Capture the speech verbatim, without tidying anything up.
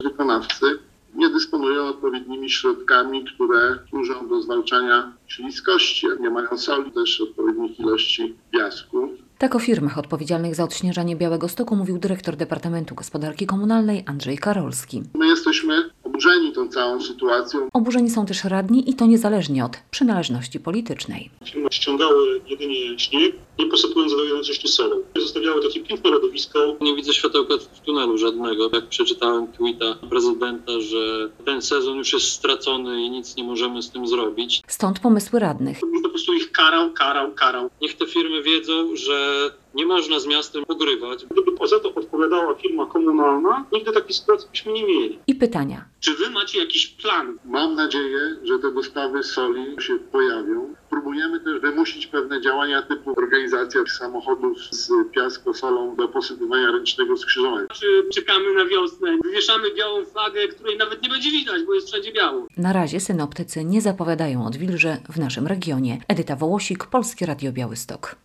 Wykonawcy nie dysponują odpowiednimi środkami, które służą do zwalczania śliskości. Nie mają soli, też odpowiednich ilości piasku. Tak o firmach odpowiedzialnych za odśnieżanie Białegostoku mówił dyrektor Departamentu Gospodarki Komunalnej Andrzej Karolski. My jesteśmy oburzeni tą całą sytuacją. Oburzeni są też radni i to niezależnie od przynależności politycznej. Firmy ściągały jedynie śnieg, nie posypując do jednocześnie solą. Zostawiały takie piękne lodowisko. Nie widzę światełka w tunelu żadnego. Jak przeczytałem tweeta prezydenta, że ten sezon już jest stracony i nic nie możemy z tym zrobić. Stąd pomysły radnych. Po prostu ich karał, karał, karał. Niech te firmy wiedzą, że nie można z miastem pogrywać. Gdyby poza to odpowiadała firma komunalna, nigdy takiej sytuacji byśmy nie mieli. I pytania. Czy wy macie jakiś plan? Mam nadzieję, że te dostawy soli się pojawią. Próbujemy też wymusić pewne działania typu organizacja samochodów z piasko-solą do posypywania ręcznego skrzyżowania. Czy czekamy na wiosnę, wywieszamy białą flagę, której nawet nie będzie widać, bo jest wszędzie biało. Na razie synoptycy nie zapowiadają odwilży w naszym regionie. Edyta Wołosik, Polskie Radio Białystok.